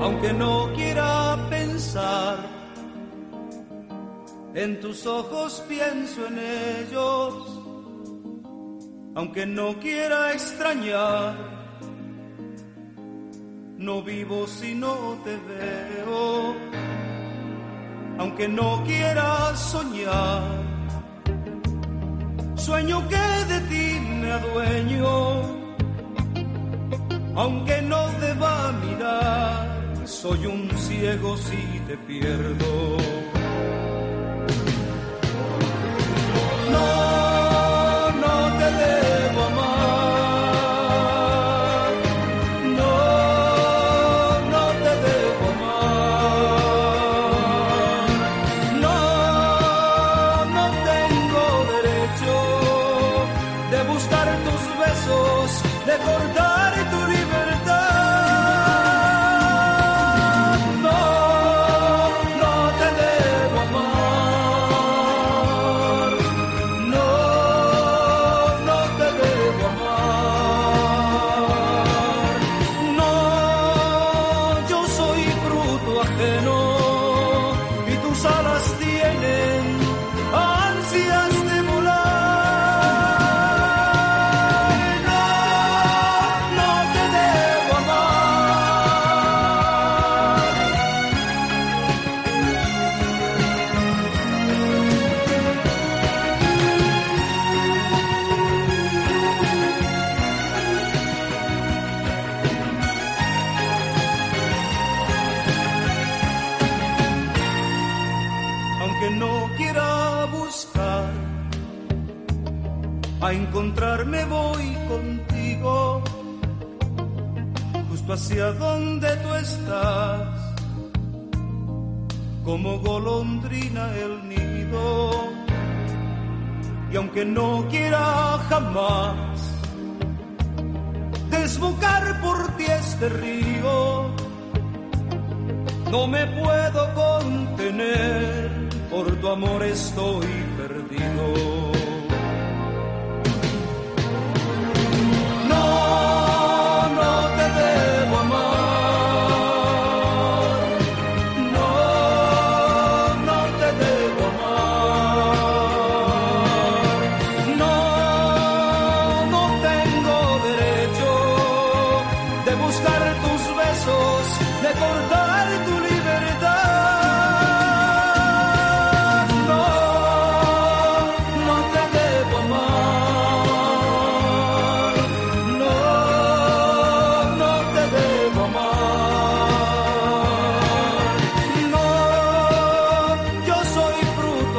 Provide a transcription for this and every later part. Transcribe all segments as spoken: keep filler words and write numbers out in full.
aunque no quiera pensar. En tus ojos pienso en ellos, aunque no quiera extrañar. No vivo si no te veo, aunque no quiera soñar. Sueño que de ti me adueño, aunque no deba mirar. Soy un ciego si te pierdo. No, no te debo amar. No, no te debo amar. No, no tengo derecho de buscar tus besos, de cortar tu libertad. A encontrarme voy contigo, justo hacia donde tú estás, como golondrina el nido. Y aunque no quiera jamás desbocar por ti este río, no me puedo contener, por tu amor estoy perdido.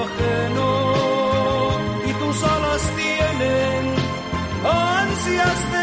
Yes.